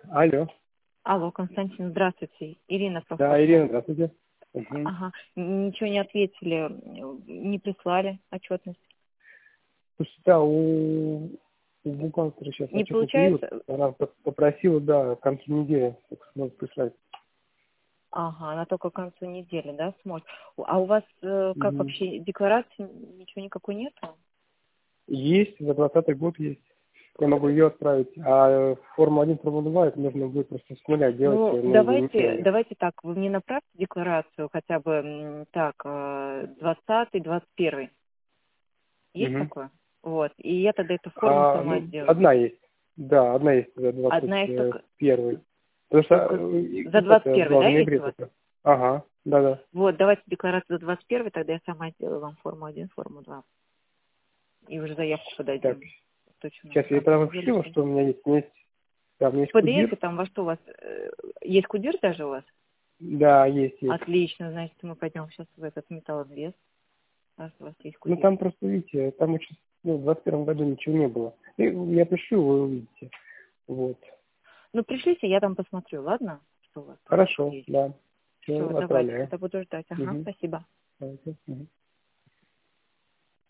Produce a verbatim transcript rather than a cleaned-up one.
Алло. Алло, Константин, здравствуйте. Ирина Да, Прохорова. Ирина, здравствуйте. Мгм. Ага, н- ничего не ответили, не прислали отчетность. Слушайте, да, у, у бухгалтера сейчас Не отчетный период. получается? Она п- попросила, да, к концу недели, так сможет прислать. Ага, она только к концу недели, да, сможет. А у вас э, как Мгм. вообще, декларации ничего никакой нету? Есть, за двадцатый год есть. Я могу ее отправить. А форму один, форму два, это нужно будет просто с нуля делать, Ну, э, мы ее не давайте, делали. давайте так, вы мне направьте декларацию хотя бы м, так, э, двадцатый, двадцать первый. Есть Мгм. такое? Вот. И я тогда эту форму А, сама ну, сделаю. одна есть. Да, одна есть за двадцать Одна из только, первый. Потому что только э, за двадцать это первый, была в да, есть ноябре у вас? только. Ага, да-да. Вот, давайте декларацию за двадцать первый, тогда я сама сделаю вам форму один, форму два. И уже заявку Так, подадим. Точно сейчас к я концу там недели выпишу, все. что у меня есть. У меня есть, да, у меня есть В P D F кудир. там во что у вас? э, Есть кудир даже у вас? Да, есть, есть. Отлично, значит, мы пойдем сейчас в этот металлоинвест, раз у вас есть Ну кудир. там просто, видите, там очень, ну, в двадцать первом году ничего не было. И я пишу, вы увидите. Вот. Ну, пришлите, я там посмотрю, ладно? Что у вас там Хорошо, есть. да. Все, Все, давайте, отправляю. тогда буду ждать. Ага, Угу. спасибо. Давайте. Мгм.